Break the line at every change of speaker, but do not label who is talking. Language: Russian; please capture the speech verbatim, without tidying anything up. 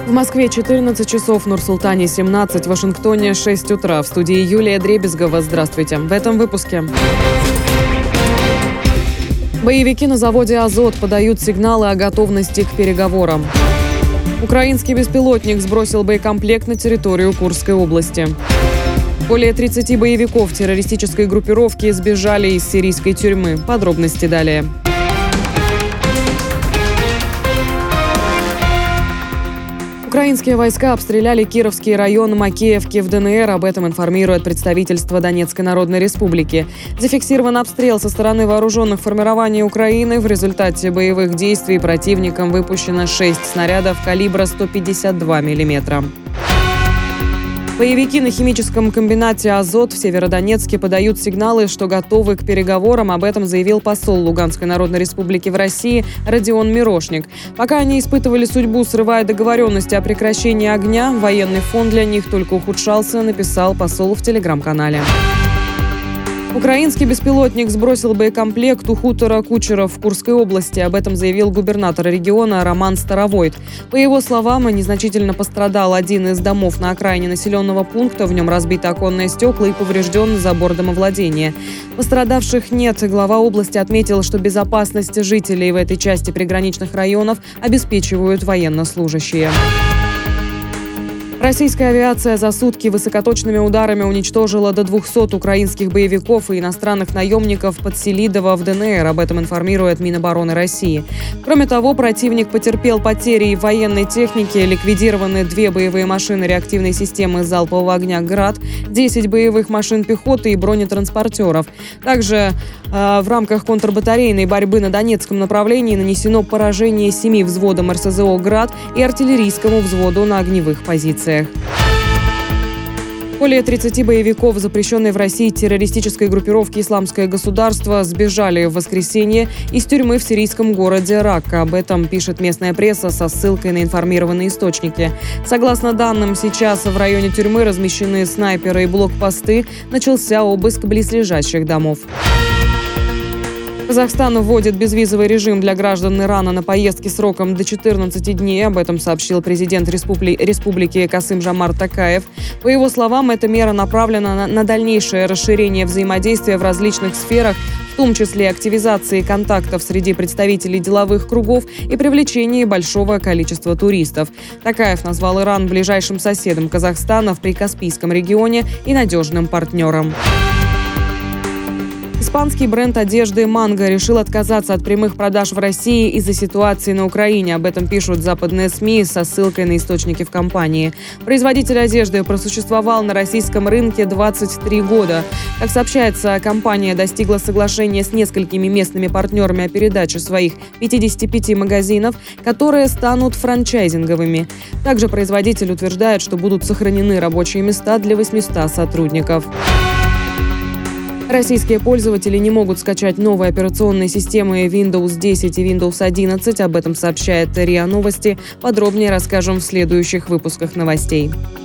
В Москве четырнадцать часов, в Нур-Султане семнадцать, в Вашингтоне шесть утра. В студии Юлия Дребезгова. Здравствуйте. В этом выпуске. Боевики на заводе «Азот» подают сигналы о готовности к переговорам. Украинский беспилотник сбросил боекомплект на территорию Курской области. Более тридцати боевиков террористической группировки сбежали из сирийской тюрьмы. Подробности далее. Украинские войска обстреляли Кировский район Макеевки в ДНР. Об этом информирует представительство Донецкой Народной Республики. Зафиксирован обстрел со стороны вооруженных формирований Украины. В результате боевых действий противником выпущено шесть снарядов калибра сто пятьдесят два миллиметра. Боевики на химическом комбинате «Азот» в Северодонецке подают сигналы, что готовы к переговорам. Об этом заявил посол Луганской Народной Республики в России Родион Мирошник. Пока они испытывали судьбу, срывая договоренности о прекращении огня, военный фон для них только ухудшался, написал посол в телеграм-канале. Украинский беспилотник сбросил боекомплект у хутора Кучеров в Курской области. Об этом заявил губернатор региона Роман Старовойт. По его словам, незначительно пострадал один из домов на окраине населенного пункта. В нем разбиты оконные стекла и поврежден забор домовладения. Пострадавших нет. Глава области отметил, что безопасность жителей в этой части приграничных районов обеспечивают военнослужащие. Российская авиация за сутки высокоточными ударами уничтожила до двухсот украинских боевиков и иностранных наемников под Селидово в ДНР. Об этом информирует Минобороны России. Кроме того, противник потерпел потери и в военной технике. Ликвидированы две боевые машины реактивной системы залпового огня «Град», десять боевых машин пехоты и бронетранспортеров. Также э, в рамках контрбатарейной борьбы на Донецком направлении нанесено поражение семи взводам эр эс зэ о «Град» и артиллерийскому взводу на огневых позициях. Более тридцати боевиков запрещенной в России террористической группировки «Исламское государство» сбежали в воскресенье из тюрьмы в сирийском городе Ракка. Об этом пишет местная пресса со ссылкой на информированные источники. Согласно данным, сейчас в районе тюрьмы размещены снайперы и блокпосты. Начался обыск близлежащих домов. Казахстан вводит безвизовый режим для граждан Ирана на поездки сроком до четырнадцати дней. Об этом сообщил президент республи... республики Касым-Жомарт Токаев. По его словам, эта мера направлена на, на дальнейшее расширение взаимодействия в различных сферах, в том числе активизации контактов среди представителей деловых кругов и привлечении большого количества туристов. Токаев назвал Иран ближайшим соседом Казахстана в Прикаспийском регионе и надежным партнером. Испанский бренд одежды «Манго» решил отказаться от прямых продаж в России из-за ситуации на Украине. Об этом пишут западные СМИ со ссылкой на источники в компании. Производитель одежды просуществовал на российском рынке двадцать три года. Как сообщается, компания достигла соглашения с несколькими местными партнерами о передаче своих пятидесяти пяти магазинов, которые станут франчайзинговыми. Также производитель утверждает, что будут сохранены рабочие места для восьмисот сотрудников. Российские пользователи не могут скачать новые операционные системы Windows десять и Windows одиннадцать. Об этом сообщает РИА Новости. Подробнее расскажем в следующих выпусках новостей.